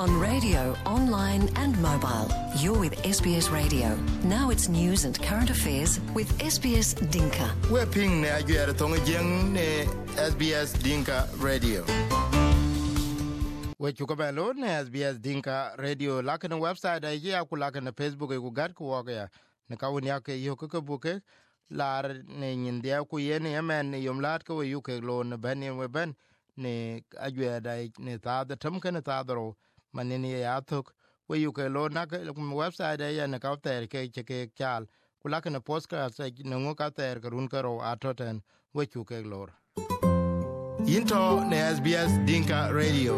On radio, online and mobile. You're with SBS Radio. Now it's news and current affairs with SBS Dinka. We're ping na ajuara tonga jeng ne SBS Dinka Radio. We chuka lo ne SBS Dinka Radio lakana website ai ya ku lakana Facebook ku gat ku waka ne kawuni yake yo ku buke lar ne nyindia ku yene yemen yom lat ko yu ke lo ne ben we ben ne ajuara ne ta da tam kana ta dro manini ya thuk we yu ke lo na website ai ne ka ter ke ke kyal ku lakana podcast ne ngo ka ter run karo atoten we chu ke lo into ne SBS Dinka Radio.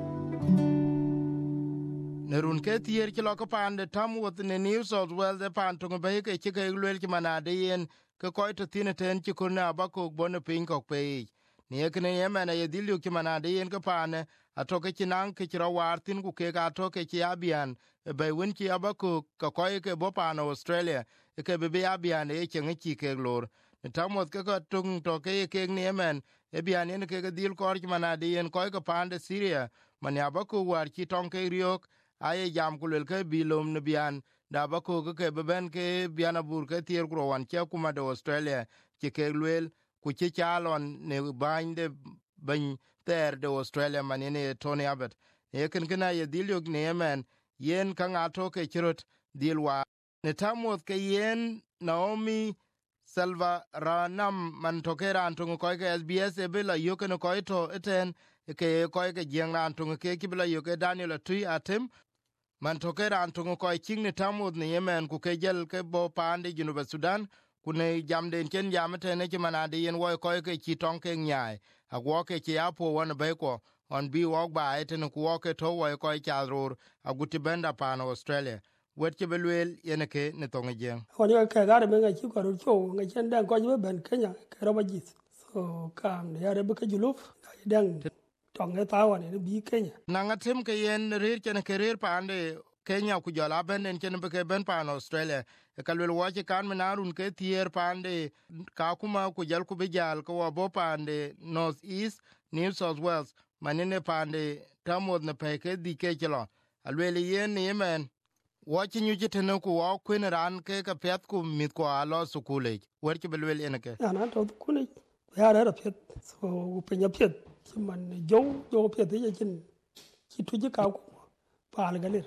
Nerun ke tier ki loka pande tam with ne New South Wales de pan to be ke ke lwel ki manade yen ke koito tine ten ki kuna abako bono pin ko pe ne ke ne yemena ye dilu ki manade yen ke pane atoke ki nan ke ro wartin ku ke ga toke ki abian be win ki abako ko ke bo pan Australia ke be abian e ke ngi ke lor tamot ke ko tung to ke ne yemen e bian yen ke dil kor ki manade yen ko pande Syria man abako war ki ton ke riok aye jam kulel ke bilom ne bian da ba ko ke beben ke biana bur ke tier krowan che kuma de Australia ke lwel ku che chalon ne bande ban ter de Australia manene Tony Abbott e ken kana ye dilog ne yemen yen kan ato ke chirot dilwa ne tamoth ke yen Naomi Salva Ranam man tokera antung ko ke SBS e bila yoken ko to eten ke ko ke jengna antung ke kibla yoke Daniel Tui atem man tokera antungu ko chingni tamud ni yemen ku kejel ke bo pande Junuba Sudan kune jamden ken jamete ne manade yen wo ko ke chiton ke nyai agwo ke chi apo won be ko on bi wo ba eten ku wo ke to wo ko chalrur aguti benda pan Australia wet ke belwel yen ke ne tonge jen oni ke gare me ngachi ko ru cho ngachen dan ko be ben Kenya ke ro bajit so kam ne yare be ke juluf dan tonge tawani ne bi Kenya nanga tim ke yen rir ken ke rir pande Kenya ku jala ben en ken be ke ben pan Australia e kalwel wache kan menarun ke tier pande ka kuma ku jal ku be jal ko bo pande North East New South Wales manene pande tamod ne pe ke di ke jalo alwel yen yemen wache nyu jitene ku wa kwen ran ke ka pet ku mit ko alo sukule wer ke belwel en ke ana to ku ne yare ra pet so pe nya pet man jo pet ye kin ki tuje ka ku pal galir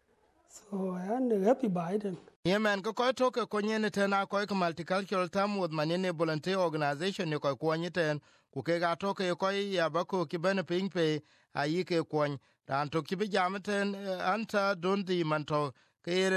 so and happy Biden yemen ko toke ko nyene tena ko multicultural tamud manene volunteer organization ko ko nyeten ku ke ga toke ko ya bako ki bene pin pe ayi ke ko ran to ki be jamten anta dondi manto we have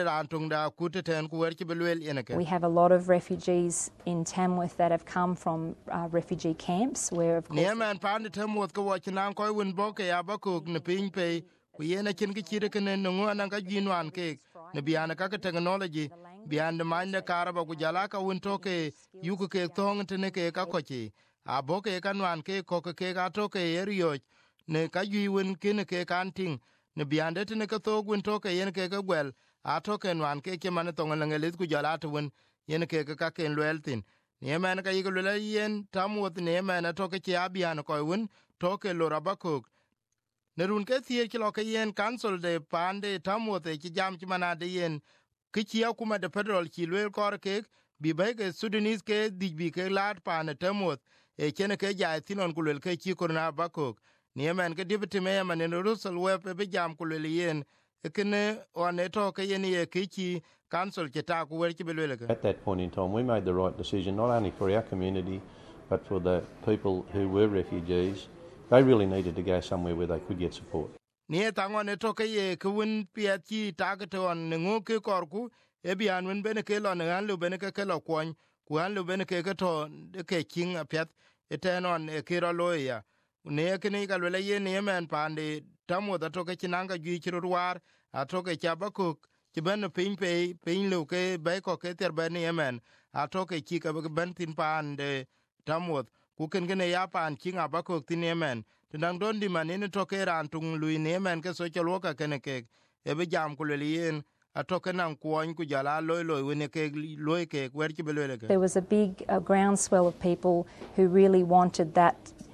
a lot of refugees in Tamworth that have come from refugee camps where of course Yemen pande Tamworth ko wachinan ko win boke ya bako ne pin pe ku yena kin ki chire ken no ngana ka jinwan ke ne biana ka technology bian de minde karaba ku jala ka win toke yuku ke tong tene ke ka kochi a boke kanwan ke ko ke ga toke eriyo ne ka yiwin kin ke kanting ne biande tene ka to win toke yen ke ga gwel a token wan ke mane to ngelet ku jala to wen yen ke ka ken lweltin ne men ka yigo le yen tamut ne men to ke abian ko wen to ke lorabako ne run ke tie ki lo ke yen council de pande tamut e jam ki manade yen ki kuma de federal ki lwel kor ke bi be ke Sudanese ke di bi ke lat pande tamut e ken ke ja tinon ku lel ke ki korna bako ne men ke deputy mayor man Russell Webb be jam ku le yen kene one to ke yen ye kichi council ke ta ku wer ki belwele At that point in time we made the right decision not only for our community but for the people who were refugees. They really needed to go somewhere where they could get support. Nie tango ne to ke ye kun pia chi ta ke on ngo ke korku e bian wen bene ke lo ne an lu bene ke lo kwon ku an lu bene ke to ke king apet etenon e kiro loya ne ke ne ga le ye ne men pande tamo da to ke chinanga gi chiruwar a to ke chabako ki ben pin pe pin lu ke be ko ke ter ben yemen a to ke ki ka ben tin pande tamo ku ken ne ya pan kinga bako tin yemen tinang don di manene to ke ran tung lu ne yemen ke so chalo ka ken ke e be jam ku le yen atoke nan kuony ku jala loy wene ke loy ke wer ki belele ke. There was a big groundswell of people who really wanted that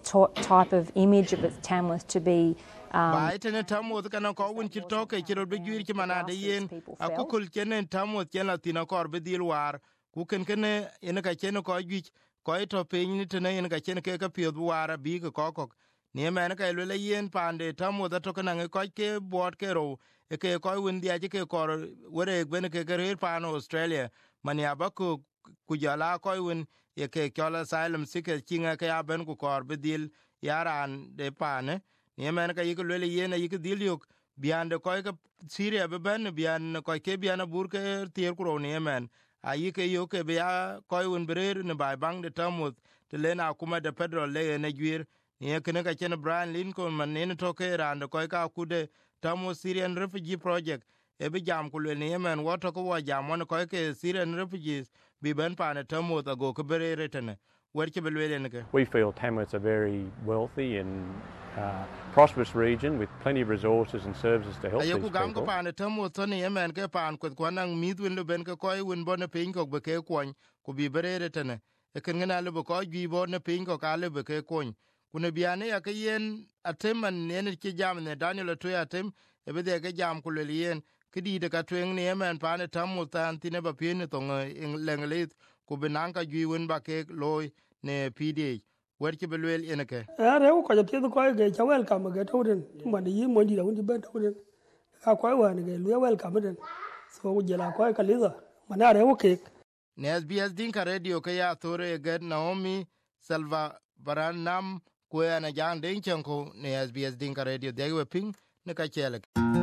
type of image of Tamworth to be. Bai tene Tamworth kana ko won ci toke ci ro be juir ci manade yen akukul kenen Tamworth ken tina kor be dil war ku ken ene ka ken ko juich ko to pin ni tene ene ka ken ke ka piod war bi ko ne men ka le yen pande Tamworth to kana ko ke bot ke ro e ke ko won dia ke kor wore ben ke rer pan Australia mania ba ku jala ko won ye ke kola asylum seeker kinga ke aben ku kor be dil yaran de pane ne men ka yiko le yen yiko dil yok biande ko ke Syria be ben bian ko ke biana burke tier ku ne men ayi ke yo ke bia ko won brer ne bai bang de Tamworth te lena kuma de Pedro le ne gwir ne ke ka chen Brian Lincoln man ne to ke rande ko ka kude Tamworth Syrian Refugee Project e be jam ku le ne men woto ko wa jam won ko ke Syrian refugees bi ben pa ne Tamworth go ke brer tene wer ke belwe ne ke. We feel Tamworth's a very wealthy and prosperous region with plenty of resources and services to help these people. Ayo ku gam ko pa ne Tamworth ne yemen ke pan ko nang midwen le ben ke ko won bon pin ko be ke kwon ku bi brer tene e ken ngana le ko gi bon pin ko ka le be ke kwon kuna biane ya ke yen ateman ne ke jam ne Daniel to atem e be de ke jam ku le yen kidi de ka twen ne yemen pa ne Tamworth an tine ba pin to lengle ku benanka gi won ba ke loy ne PD wer ke belwel ene ke are ko ja piedo ko ge cha welcome ge tawden man yi mo di da won di ben tawden ka ko wa ne ge lu welcome den so je la ko ka liza man are o ke ne SBS Dinka Radio ke ya tore ge Naomi Salva Baranam ko ana jang den chanko ne SBS Dinka Radio de we ping ne ka chele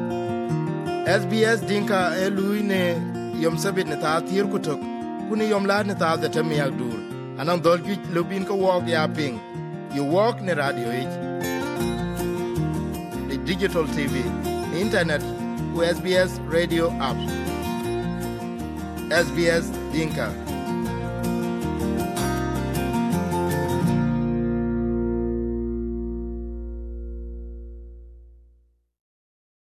SBS Dinka elui ne yom sabit ne ta tir kutok kuni yom la ne ta da tamiak dur anang dol gi lubin ko walk ya ping you walk ne radio ich the digital TV internet with SBS radio app SBS Dinka